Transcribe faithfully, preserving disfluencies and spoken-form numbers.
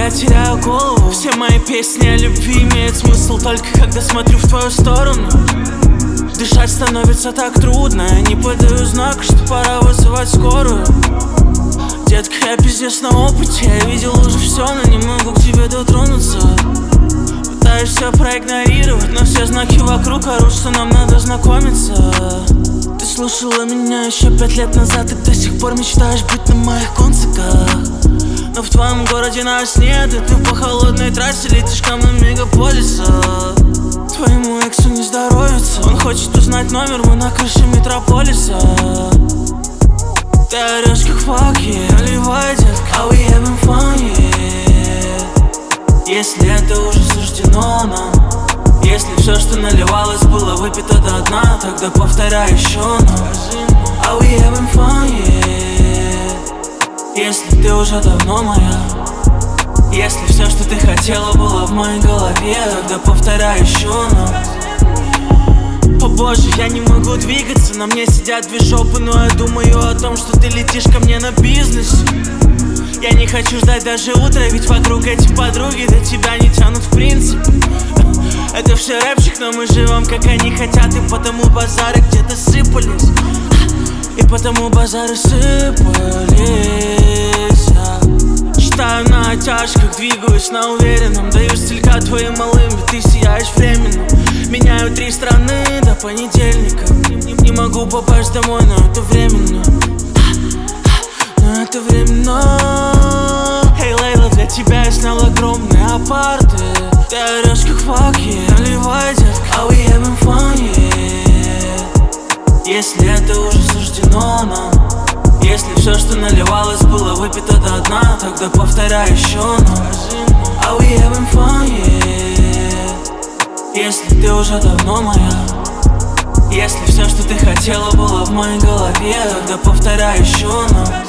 я теряю голову. Все мои песни о любви имеют смысл только когда смотрю в твою сторону. Дышать становится так трудно, я не подаю знак, что пора вызывать скорую. Детка, я пиздец на опыте, я видел уже все, но не могу к тебе дотронуться. Пытаюсь все проигнорировать, но все знаки вокруг орут, что нам надо знакомиться. Ты слушала меня еще пять лет назад и до сих пор мечтаешь быть на моих концертах. Но в твоем городе нас нет, и ты по холодной трассе летишь ко мне мегаполиса. Твоему эксу не здоровится, он хочет узнать номер, мы на крыше метрополиса. Ты орешь как fuck, yeah, наливай, детка, are we having fun, yeah. Если это уже суждено нам, если все, что наливалось, было выпито до дна, тогда повторяй еще нам, are we having fun, yeah. Если ты уже давно моя, если все, что ты хотела, было в моей голове, тогда повторяй еще нам. О боже, я не могу двигаться, на мне сидят две жопы, но я думаю о том, что ты летишь ко мне на бизнесе. Я не хочу ждать даже утра, ведь вокруг эти подруги до тебя не тянут в принципе. Это все рэпчик, но мы живем как они хотят, и потому базары где-то сыпались, и потому базары сыпались. Читаю на оттяжках, двигаюсь на уверенном, даю стилька твоим малым, ведь ты сияешь временно. Меняю три страны до понедельника, не, не, не могу попасть домой, но это временно. Но это временно. Эй, Лейла, для тебя я снял огромные апарты. Ты орешь как fuck, yeah, наливай, детка, are we having fun, yeah. Если это уже суждено нам, если все, что наливалось, было выпито до дна, тогда повторяй еще нам, are we having fun, yeah. Если ты уже давно моя, если все, что ты хотела, было в моей голове, тогда повторяй еще нам.